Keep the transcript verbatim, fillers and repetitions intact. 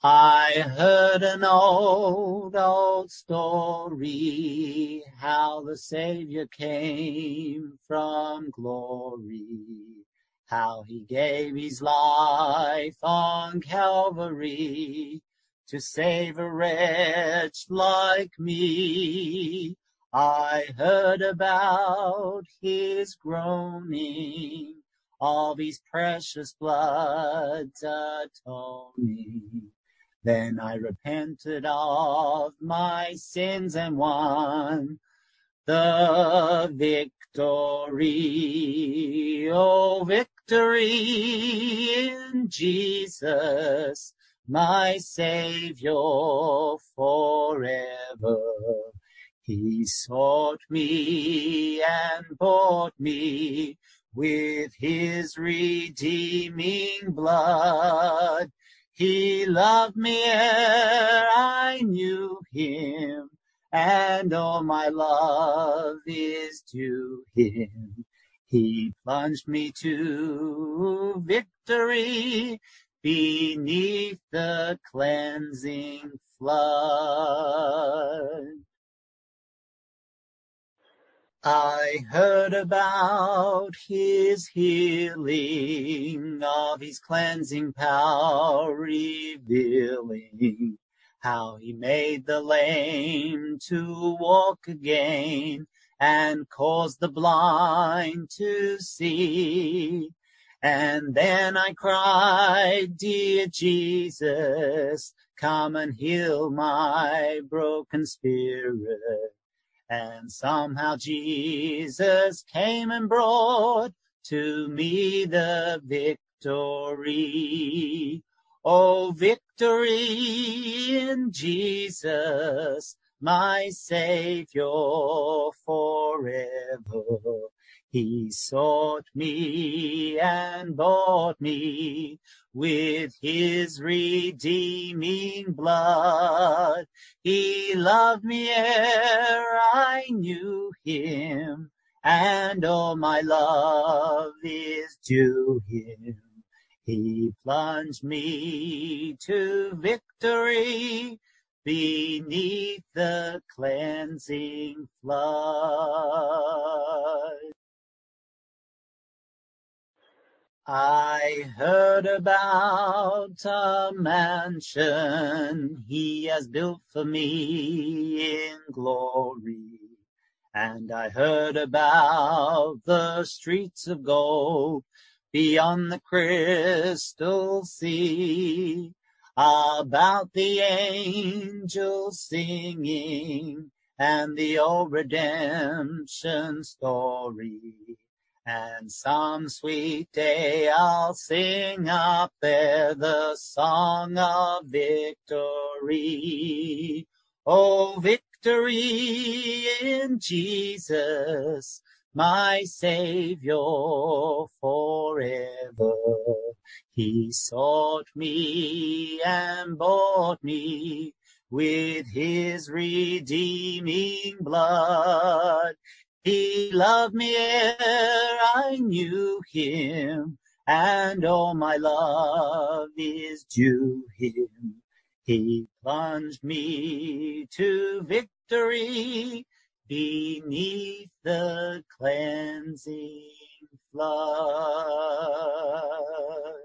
I heard an old, old story, how the Savior came from glory, how he gave his life on Calvary to save a wretch like me. I heard about his groaning, of his precious blood's atoning. Then I repented of my sins and won the victory. Oh, victory in Jesus, my Savior forever. He sought me and bought me with his redeeming blood. He loved me ere I knew him, and all my love is to him. He plunged me to victory beneath the cleansing flood. I heard about his healing, of his cleansing power revealing, how he made the lame to walk again, and caused the blind to see. And then I cried, dear Jesus, come and heal my broken spirit. And somehow Jesus came and brought to me the victory. Oh, victory in Jesus, my Savior forever. He sought me and bought me with his redeeming blood. He loved me ere I knew him, and all my love is to him. He plunged me to victory beneath the cleansing flood. I heard about a mansion he has built for me in glory. And I heard about the streets of gold beyond the crystal sea, about the angels singing and the old redemption story. And some sweet day I'll sing up there the song of victory. Oh, victory in Jesus, my Savior forever. He sought me and bought me with his redeeming blood. He loved me ere I knew him, and all my love is due him. He plunged me to victory beneath the cleansing flood.